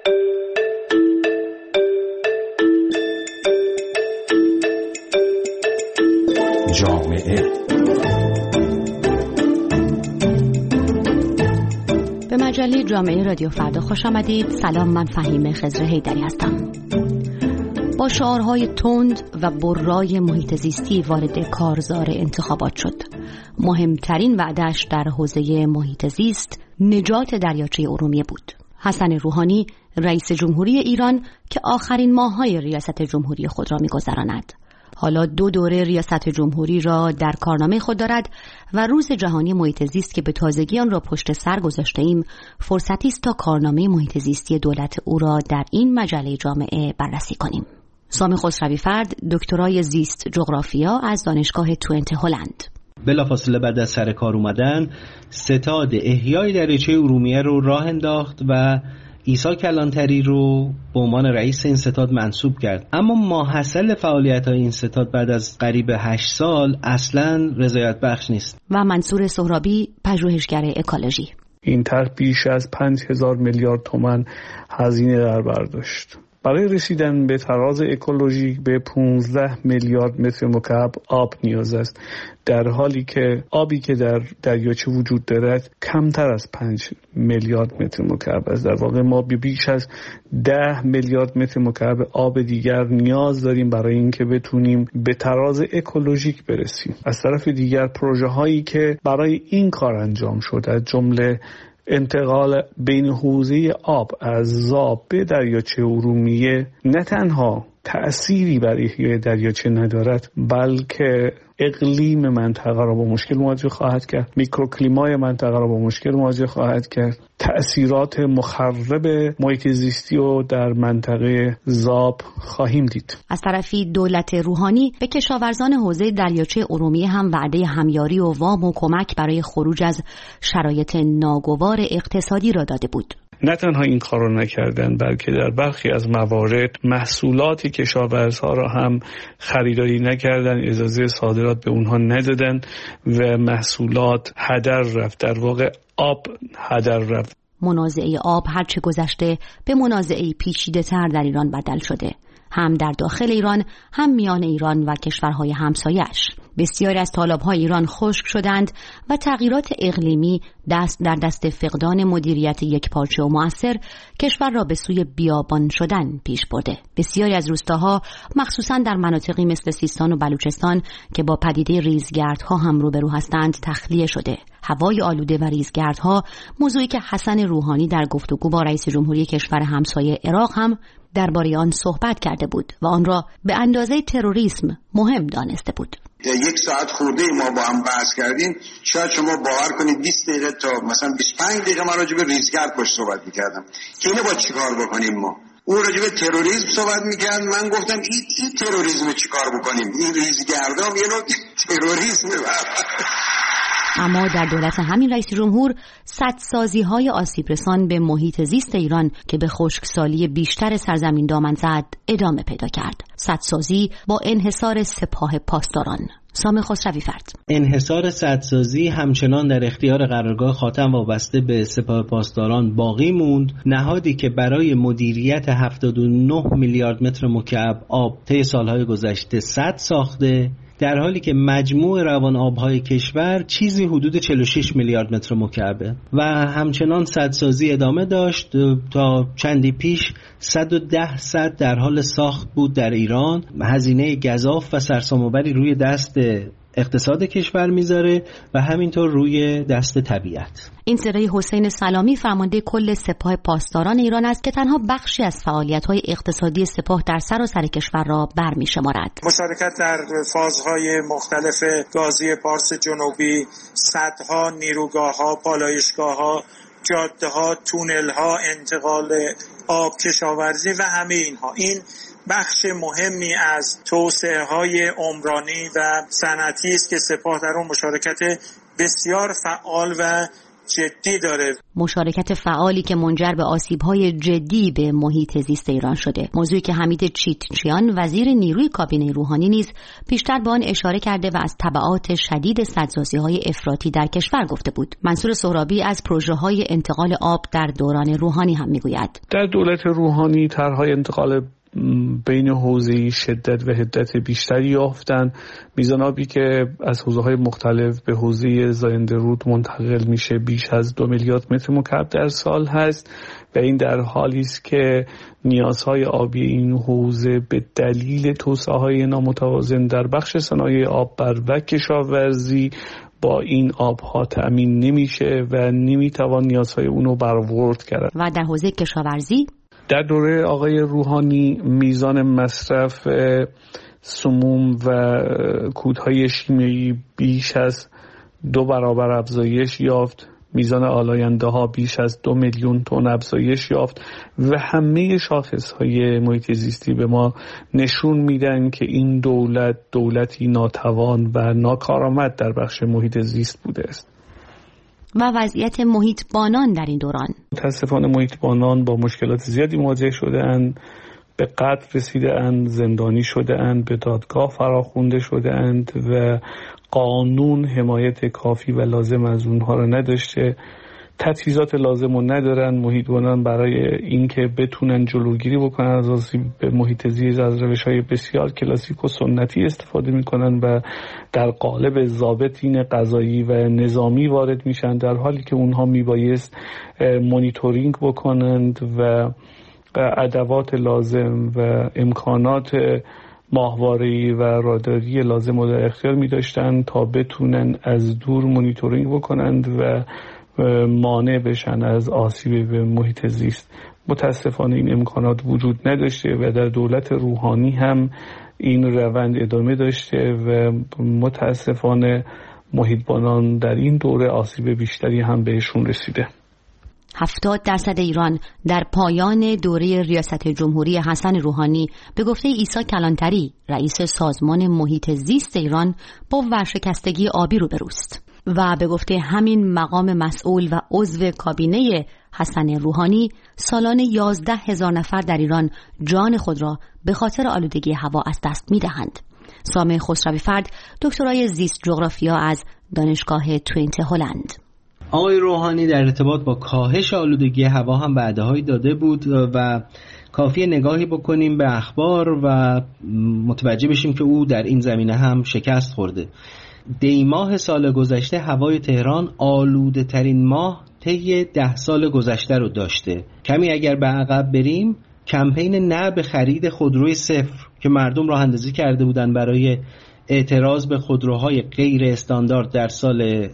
جامعه به مجله جامعه رادیو فردا خوش آمدید. سلام، من فهیمه خضر حیدری هستم. با شعارهای تند و برای محیط زیستی وارد کارزار انتخابات شد. مهمترین وعده‌اش در حوزه محیط زیست نجات دریاچه ارومیه بود. حسن روحانی رئیس جمهوری ایران که آخرین ماه‌های ریاست جمهوری خود را می‌گذراند. حالا 2 دوره ریاست جمهوری را در کارنامه خود دارد و روز جهانی محیط زیست که به تازگی آن را پشت سر گذاشته ایم فرصتی است تا کارنامه محیط زیستی دولت او را در این مجله جامعه بررسی کنیم. سامی خسروی فرد دکترای زیست جغرافیا از دانشگاه توئنته هلند. بلافاصله بعد از سر کار اومدن ستاد احیای دریاچه ارومیه رو راه انداخت و عیسی کلانتری رو به عنوان رئیس این ستاد منصوب کرد. اما ماحصل فعالیت‌های این ستاد بعد از قریب 8 سال اصلاً رضایت بخش نیست. و منصور سهرابی پژوهشگر اکولوژی. این طرح بیش از 5000 میلیارد تومان هزینه در بر داشت. برای رسیدن به تراز اکولوژیک به 15 میلیارد متر مکعب آب نیاز است، در حالی که آبی که در دریاچه وجود دارد کمتر از 5 میلیارد متر مکعب است. در واقع ما بیش از 10 میلیارد متر مکعب آب دیگر نیاز داریم برای اینکه بتونیم به تراز اکولوژیک برسیم. از طرف دیگر پروژه هایی که برای این کار انجام شده از جمله انتقال بین حوزه آب از زاب به دریاچه ارومیه نه تنها تأثیری بر احیای دریاچه ندارد، بلکه اقلیم منطقه را با مشکل مواجه خواهد کرد، میکروکلیمای منطقه را با مشکل مواجه خواهد کرد، تأثیرات مخرب محیط زیستی رو در منطقه زاب خواهیم دید. از طرفی دولت روحانی به کشاورزان حوزه دریاچه ارومیه هم وعده همیاری و وام و کمک برای خروج از شرایط ناگوار اقتصادی را داده بود. نه تنها این کار رو نکردن، بلکه در برخی از موارد محصولات کشاورزها را هم خریداری نکردن، اجازه صادرات به اونها ندادن و محصولات هدر رفت. در واقع آب هدر رفت. منازعه آب هرچه گذشته به منازعه پیچیده‌تر در ایران بدل شده، هم در داخل ایران هم میان ایران و کشورهای همسایه‌اش. بسیاری از تالاب‌های ایران خشک شدند و تغییرات اقلیمی دست در دست فقدان مدیریت یکپارچه و مؤثر کشور را به سوی بیابان شدن پیش برده. بسیاری از روستاها مخصوصاً در مناطقی مثل سیستان و بلوچستان که با پدیده ریزگردها هم روبرو هستند تخلیه شده. هوای آلوده و ریزگردها موضوعی که حسن روحانی در گفتگو با رئیس جمهوری کشور همسایه عراق هم درباره آن صحبت کرده بود و آن را به اندازه تروریسم مهم دانسته بود. 1 ساعت خورده ما با هم بحث کردیم، شاید شما باور کنید 20 دقیقه تا مثلا 25 دقیقه من راجع به ریزگرد باش صحبت می‌کردم که اینو با چیکار بکنیم. ما اون راجع به تروریسم صحبت می‌کرد، من گفتم این تروریسم چیکار بکنیم، این ریزگردام یه نوع تروریسمه. اما در دولت همین رئیس جمهور سدسازی‌های آسیبرسان به محیط زیست ایران که به خشکسالی بیشتر سرزمین دامن زد ادامه پیدا کرد. سدسازی با انحصار سپاه پاسداران. سامی خسروی فرد. انحصار سدسازی همچنان در اختیار قرارگاه خاتم وابسته به سپاه پاسداران باقی موند. نهادی که برای مدیریت 79 میلیارد متر مکعب آب طی سالهای گذشته سد ساخته، در حالی که مجموع روان آبهای کشور چیزی حدود 46 میلیارد متر مکعبه و همچنان سدسازی ادامه داشت. تا چندی پیش 110 سد در حال ساخت بود در ایران. هزینه گزاف و سرسام‌آوری روی دست اقتصاد کشور میذاره و همینطور روی دست طبیعت. این صدای حسین سلامی فرمانده کل سپاه پاسداران ایران است که تنها بخشی از فعالیت‌های اقتصادی سپاه در سراسر کشور را برمی‌شمارد. مشارکت در فازهای مختلف گازی پارس جنوبی، سدها، نیروگاه‌ها، پالایشگاه‌ها، جاده‌ها، تونل‌ها، انتقال آب، کشاورزی و همه اینها، این بخش مهمی از توسعه‌های عمرانی و صنعتی است که سپاه در اون مشارکت بسیار فعال و جدی داره. مشارکت فعالی که منجر به آسیب‌های جدی به محیط زیست ایران شده، موضوعی که حمید چیتچیان وزیر نیروی کابینه روحانی نیز پیشتر به آن اشاره کرده و از تبعات شدید سدسازی‌های افراطی در کشور گفته بود. منصور سهرابی از پروژه‌های انتقال آب در دوران روحانی هم میگوید. در دولت روحانی طرح‌های انتقال بین حوزه‌ای شدت و حدت بیشتری یافتن. میزان آبی که از حوزه‌های مختلف به حوزه زاینده رود منتقل میشه بیش از 2 میلیارد متر مکعب در سال هست و این در حالی است که نیازهای آبی این حوزه به دلیل توسعه‌های نامتوازن در بخش صنایع آببر و کشاورزی با این آبها تأمین نمیشه و نمیتوان نیازهای اونو برآورد کرد. و در حوزه کشاورزی در دوره آقای روحانی میزان مصرف سموم و کودهای شیمیایی بیش از 2 برابر افزایش یافت. میزان آلاینده ها بیش از 2 میلیون تن افزایش یافت و همه شاخصهای محیط زیستی به ما نشون میدن که این دولتی ناتوان و ناکارآمد در بخش محیط زیست بوده است. و وضعیت محیطبانان در این دوران، متاسفانه محیطبانان با مشکلات زیادی مواجه شده اند، به قتل رسیده اند، زندانی شده اند، به دادگاه فراخوانده شده اند و قانون حمایت کافی و لازم از اونها را نداشته. تجهیزات لازم رو ندارن. محیطبانان برای اینکه بتونن جلوگیری بکنن از آسیب به محیط زیست از روش‌های بسیار کلاسیک و سنتی استفاده میکنن و در قالب ضابطین قضایی و نظامی وارد میشن، در حالی که اونها میبایست مانیتورینگ بکنند و ادوات لازم و امکانات ماهواره‌ای و راداری لازم رو در اختیار می‌داشتند تا بتونن از دور مانیتورینگ بکنند و مانع بشن از آسیب به محیط زیست. متاسفانه این امکانات وجود نداشته و در دولت روحانی هم این روند ادامه داشته و متاسفانه محیطبانان در این دوره آسیب بیشتری هم بهشون رسیده. 70% ایران در پایان دوره ریاست جمهوری حسن روحانی به گفته عیسی کلانتری رئیس سازمان محیط زیست ایران با ورشکستگی آبی روبروست و به گفته همین مقام مسئول و عضو کابینه حسن روحانی سالانه 11,000 نفر در ایران جان خود را به خاطر آلودگی هوا از دست می‌دهند. سامح خسروی فرد دکترای زیست جغرافیا از دانشگاه توینت هلند. آقای روحانی در ارتباط با کاهش آلودگی هوا هم وعده‌هایی داده بود و کافیه نگاهی بکنیم به اخبار و متوجه بشیم که او در این زمینه هم شکست خورده. دی ماه سال گذشته هوای تهران آلوده ترین ماه طی 10 سال گذشته رو داشته. کمی اگر به عقب بریم، کمپین نه به خرید خودروی صفر که مردم راه اندازی کرده بودن برای اعتراض به خودروهای غیر استاندارد در سال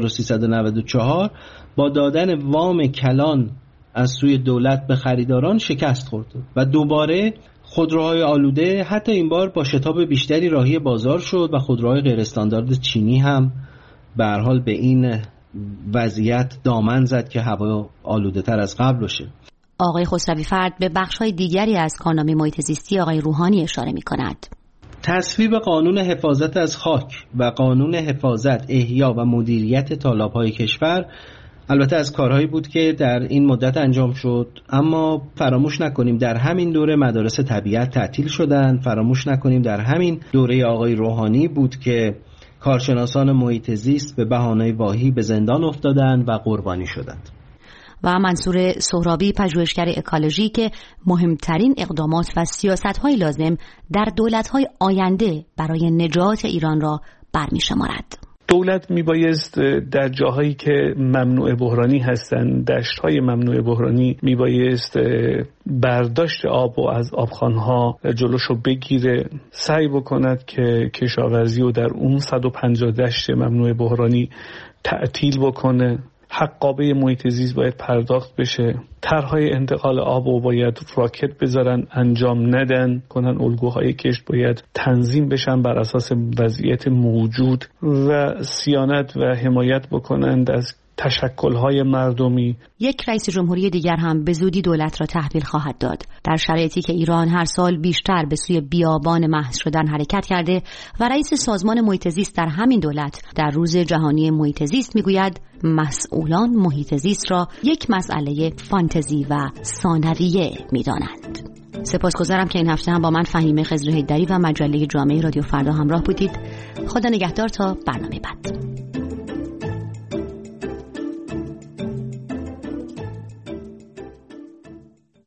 1394 با دادن وام کلان از سوی دولت به خریداران شکست خورد و دوباره خودروهای آلوده حتی این بار با شتاب بیشتری راهی بازار شد و خودروهای غیر استاندارد چینی هم به هر حال به این وضعیت دامن زد که هوا آلوده تر از قبل باشه. آقای خسروی فرد به بخش‌های دیگری از کارنامه محیط زیستی آقای روحانی اشاره می‌کند. تصویب قانون حفاظت از خاک و قانون حفاظت، احیا و مدیریت تالاب‌های کشور البته از کارهایی بود که در این مدت انجام شد، اما فراموش نکنیم در همین دوره مدارس طبیعت تعطیل شدند. فراموش نکنیم در همین دوره آقای روحانی بود که کارشناسان محیط زیست به بهانه واهی به زندان افتادند و قربانی شدند. و منصور سهرابی پژوهشگر اکولوژی که مهمترین اقدامات و سیاست‌های لازم در دولت‌های آینده برای نجات ایران را برمی‌شمارد. دولت میبایست در جاهایی که ممنوع بحرانی هستند، دشت‌های ممنوع بحرانی، میبایست برداشت آب و از آبخوان‌ها جلوشو بگیره، سعی بکند که کشاورزی رو در اون 150 دشت ممنوع بحرانی تعطیل بکنه. حقابه محیط زیست باید پرداخت بشه. طرح‌های انتقال آب رو باید راکت بذارن، انجام ندن کنن. الگوهای کشت باید تنظیم بشن بر اساس وضعیت موجود و صیانت و حمایت بکنند از تشکل‌های مردمی. یک رئیس جمهوری دیگر هم به زودی دولت را تحویل خواهد داد، در شرایطی که ایران هر سال بیشتر به سوی بیابان محض شدن حرکت کرده و رئیس سازمان محیط زیست در همین دولت در روز جهانی محیط زیست میگوید مسئولان محیط زیست را یک مسئله فانتزی و ثانویه می‌دانند. سپاسگزارم که این هفته هم با من فهیمه خضر حیدری و مجله جامعه رادیو فردا همراه بودید. خدا نگهدار تا برنامه بعد.